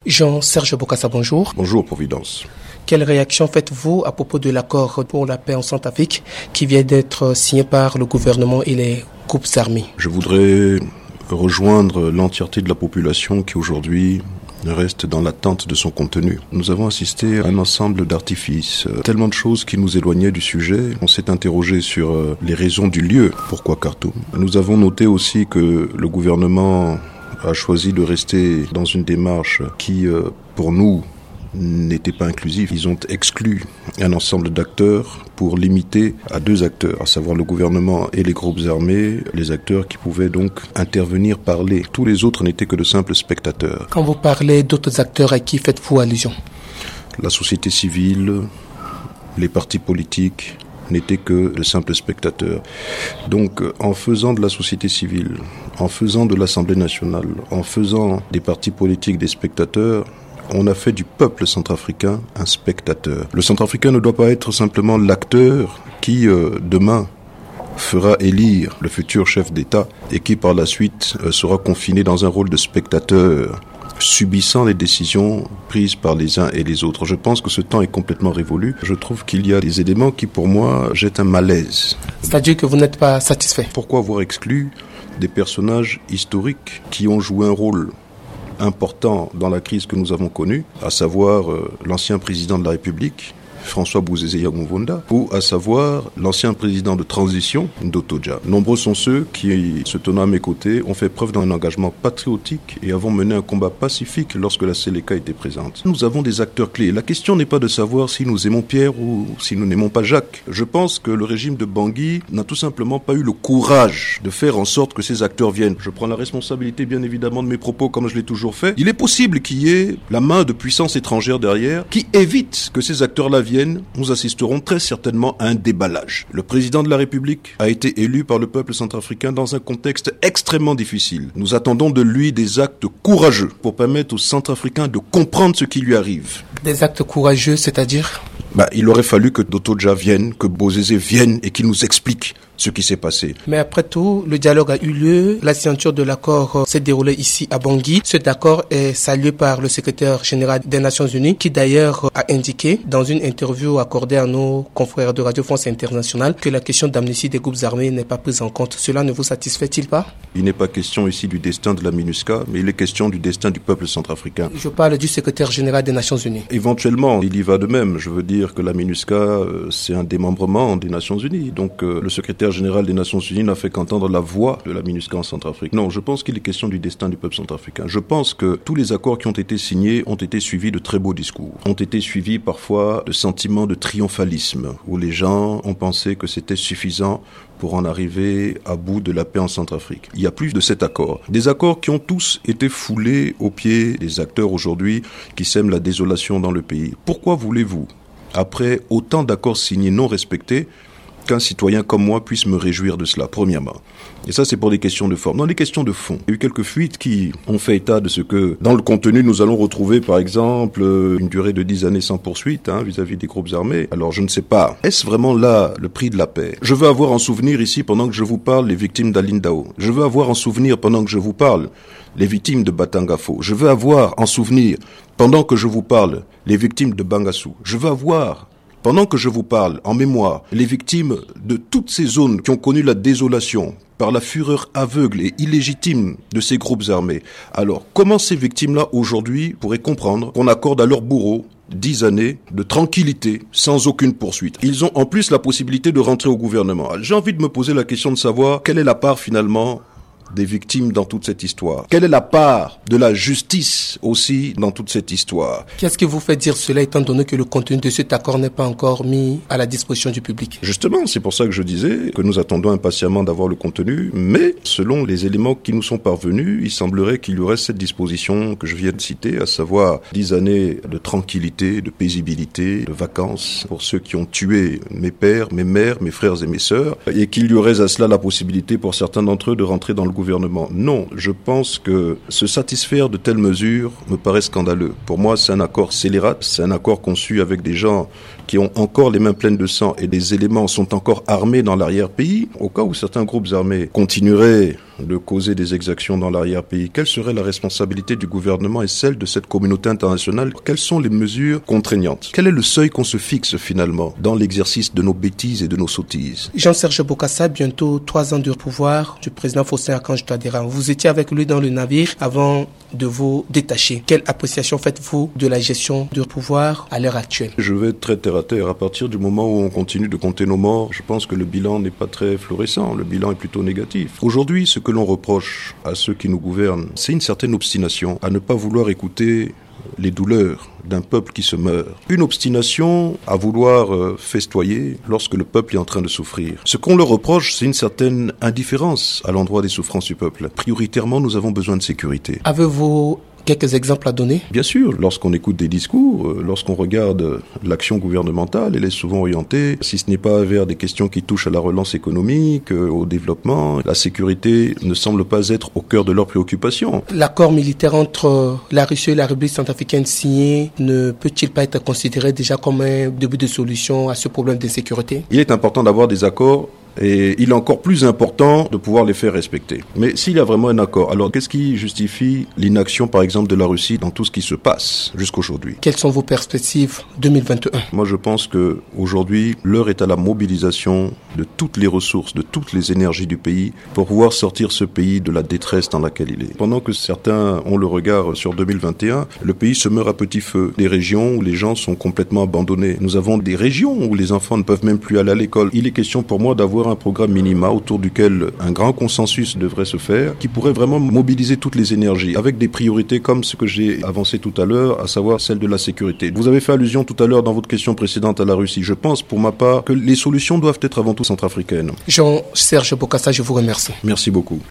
Jean-Serge Bokassa, bonjour. Bonjour Providence. Quelle réaction faites-vous à propos de l'accord pour la paix en Centrafrique qui vient d'être signé par le gouvernement et les groupes armés? Je voudrais rejoindre l'entièreté de la population qui aujourd'hui reste dans l'attente de son contenu. Nous avons assisté à un ensemble d'artifices, tellement de choses qui nous éloignaient du sujet. On s'est interrogé sur les raisons du lieu. Pourquoi Khartoum? Nous avons noté aussi que le gouvernement a choisi de rester dans une démarche qui, pour nous, n'était pas inclusif. Ils ont exclu un ensemble d'acteurs pour limiter à 2 acteurs, à savoir le gouvernement et les groupes armés, les acteurs qui pouvaient donc intervenir, parler. Tous les autres n'étaient que de simples spectateurs. Quand vous parlez d'autres acteurs, à qui faites-vous allusion? La société civile, les partis politiques n'étaient que de simples spectateurs. Donc, en faisant de la société civile, en faisant de l'Assemblée nationale, en faisant des partis politiques des spectateurs, on a fait du peuple centrafricain un spectateur. Le centrafricain ne doit pas être simplement l'acteur qui, demain, fera élire le futur chef d'État et qui, par la suite, sera confiné dans un rôle de spectateur, subissant les décisions prises par les uns et les autres. Je pense que ce temps est complètement révolu. Je trouve qu'il y a des éléments qui, pour moi, jettent un malaise. C'est-à-dire que vous n'êtes pas satisfait? Pourquoi avoir exclu des personnages historiques qui ont joué un rôle important dans la crise que nous avons connue, à savoir l'ancien président de la République, François Bozizé-Yamuvunda, ou à savoir l'ancien président de transition, Ndotoja. Nombreux sont ceux qui, se tenant à mes côtés, ont fait preuve d'un engagement patriotique et avons mené un combat pacifique lorsque la Séléka était présente. Nous avons des acteurs clés. La question n'est pas de savoir si nous aimons Pierre ou si nous n'aimons pas Jacques. Je pense que le régime de Bangui n'a tout simplement pas eu le courage de faire en sorte que ces acteurs viennent. Je prends la responsabilité, bien évidemment, de mes propos comme je l'ai toujours fait. Il est possible qu'il y ait la main de puissances étrangères derrière qui évite que ces acteurs-là viennent. Nous assisterons très certainement à un déballage. Le président de la République a été élu par le peuple centrafricain dans un contexte extrêmement difficile. Nous attendons de lui des actes courageux pour permettre aux Centrafricains de comprendre ce qui lui arrive. Des actes courageux, c'est-à-dire? Il aurait fallu que Ndotoja vienne, que Bozizé vienne et qu'il nous explique ce qui s'est passé. Mais après tout, le dialogue a eu lieu, la signature de l'accord s'est déroulée ici à Bangui. Cet accord est salué par le secrétaire général des Nations Unies qui d'ailleurs a indiqué dans une interview accordée à nos confrères de Radio France Internationale que la question d'amnistie des groupes armés n'est pas prise en compte. Cela ne vous satisfait-il pas? Il n'est pas question ici du destin de la MINUSCA, mais il est question du destin du peuple centrafricain. Je parle du secrétaire général des Nations Unies. Éventuellement, il y va de même. Je veux dire que la MINUSCA, c'est un démembrement des Nations Unies. Donc le secrétaire général des Nations Unies n'a fait qu'entendre la voix de la MINUSCA en Centrafrique. Non, je pense qu'il est question du destin du peuple centrafricain. Je pense que tous les accords qui ont été signés ont été suivis de très beaux discours, ont été suivis parfois de sentiments de triomphalisme, où les gens ont pensé que c'était suffisant pour en arriver à bout de la paix en Centrafrique. Il y a plus de 7 accords. Des accords qui ont tous été foulés aux pieds des acteurs aujourd'hui qui sèment la désolation dans le pays. Pourquoi voulez-vous, après autant d'accords signés non respectés, qu'un citoyen comme moi puisse me réjouir de cela, premièrement. Et ça, c'est pour des questions de forme. Dans les questions de fond, il y a eu quelques fuites qui ont fait état de ce que, dans le contenu, nous allons retrouver, par exemple, une durée de 10 années sans poursuite vis-à-vis des groupes armés. Alors, je ne sais pas. Est-ce vraiment là le prix de la paix? Je veux avoir en souvenir ici, pendant que je vous parle, les victimes d'Alindao. Je veux avoir en souvenir, pendant que je vous parle, les victimes de Batangafo. Je veux avoir en souvenir, pendant que je vous parle, les victimes de Bangassou. Je veux avoir pendant que je vous parle, en mémoire, les victimes de toutes ces zones qui ont connu la désolation par la fureur aveugle et illégitime de ces groupes armés. Alors, comment ces victimes-là, aujourd'hui, pourraient comprendre qu'on accorde à leurs bourreaux 10 années de tranquillité sans aucune poursuite? Ils ont en plus la possibilité de rentrer au gouvernement. J'ai envie de me poser la question de savoir quelle est la part, finalement, des victimes dans toute cette histoire. Quelle est la part de la justice aussi dans toute cette histoire? Qu'est-ce qui vous fait dire cela étant donné que le contenu de cet accord n'est pas encore mis à la disposition du public? Justement, c'est pour ça que je disais que nous attendons impatiemment d'avoir le contenu, mais selon les éléments qui nous sont parvenus, il semblerait qu'il y aurait cette disposition que je viens de citer, à savoir 10 années de tranquillité, de paisibilité, de vacances pour ceux qui ont tué mes pères, mes mères, mes frères et mes sœurs, et qu'il y aurait à cela la possibilité pour certains d'entre eux de rentrer dans le gouvernement. Non, je pense que se satisfaire de telles mesures me paraît scandaleux. Pour moi, c'est un accord scélérat, c'est un accord conçu avec des gens qui ont encore les mains pleines de sang et des éléments sont encore armés dans l'arrière-pays. Au cas où certains groupes armés continueraient de causer des exactions dans l'arrière-pays, quelle serait la responsabilité du gouvernement et celle de cette communauté internationale? Quelles sont les mesures contraignantes? Quel est le seuil qu'on se fixe finalement dans l'exercice de nos bêtises et de nos sottises? Jean-Serge Bokassa, bientôt 3 ans de pouvoir du président Faustin-Archange Touadéra. Vous étiez avec lui dans le navire avant de vous détacher. Quelle appréciation faites-vous de la gestion du pouvoir à l'heure actuelle? Je vais être très terre à terre. À partir du moment où on continue de compter nos morts, je pense que le bilan n'est pas très florissant. Le bilan est plutôt négatif. Aujourd'hui, ce que l'on reproche à ceux qui nous gouvernent, c'est une certaine obstination à ne pas vouloir écouter les douleurs d'un peuple qui se meurt. Une obstination à vouloir festoyer lorsque le peuple est en train de souffrir. Ce qu'on leur reproche, c'est une certaine indifférence à l'endroit des souffrances du peuple. Prioritairement, nous avons besoin de sécurité. Avez-vous quelques exemples à donner? Bien sûr, lorsqu'on écoute des discours, lorsqu'on regarde l'action gouvernementale, elle est souvent orientée, si ce n'est pas vers des questions qui touchent à la relance économique, au développement, la sécurité ne semble pas être au cœur de leurs préoccupations. L'accord militaire entre la Russie et la République centrafricaine signé ne peut-il pas être considéré déjà comme un début de solution à ce problème d'insécurité? Il est important d'avoir des accords. Et il est encore plus important de pouvoir les faire respecter. Mais s'il y a vraiment un accord, alors qu'est-ce qui justifie l'inaction, par exemple, de la Russie dans tout ce qui se passe jusqu'aujourd'hui? Quelles sont vos perspectives 2021? Moi, je pense que aujourd'hui, l'heure est à la mobilisation de toutes les ressources, de toutes les énergies du pays pour pouvoir sortir ce pays de la détresse dans laquelle il est. Pendant que certains ont le regard sur 2021, le pays se meurt à petit feu. Des régions où les gens sont complètement abandonnés. Nous avons des régions où les enfants ne peuvent même plus aller à l'école. Il est question pour moi d'avoir un programme minima autour duquel un grand consensus devrait se faire, qui pourrait vraiment mobiliser toutes les énergies, avec des priorités comme ce que j'ai avancé tout à l'heure, à savoir celle de la sécurité. Vous avez fait allusion tout à l'heure dans votre question précédente à la Russie. Je pense pour ma part que les solutions doivent être avant tout centrafricaines. Jean-Serge Bokassa, je vous remercie. Merci beaucoup.